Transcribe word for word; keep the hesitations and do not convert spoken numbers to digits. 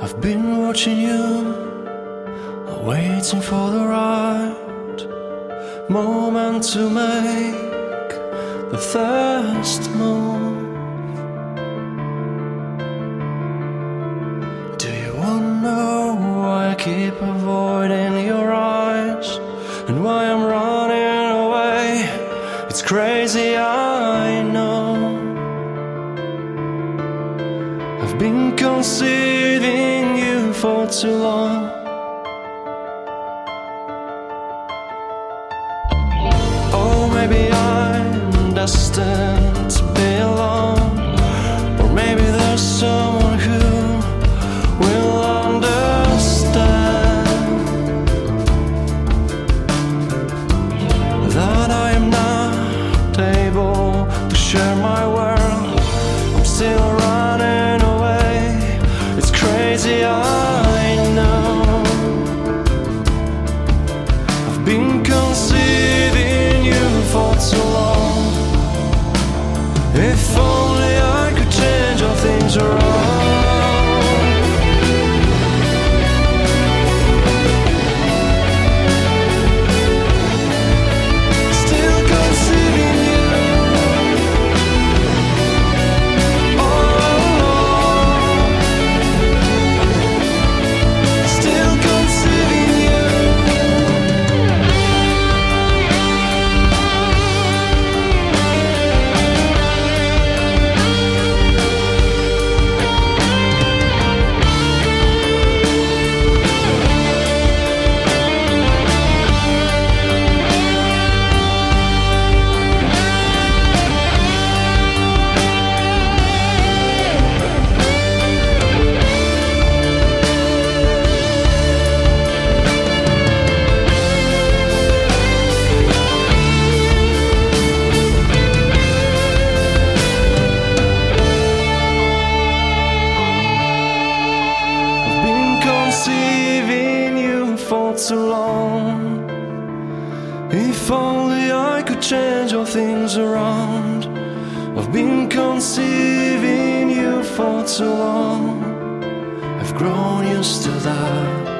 I've been watching you, waiting for the right moment to make the first move. Do you wanna know why I keep avoiding your eyes and why I'm running away? It's crazy, I know. I've been conceiving you for too long. Oh, maybe I'm destined to be alone, or maybe there's someone who will understand that I am not able to share my world. I'm still running away. It's crazy, I know. I've been conceiving you for too long. If only I could change all things around. Conceiving you for too long. If only I could change all things around. I've been conceiving you for too long. I've grown used to that.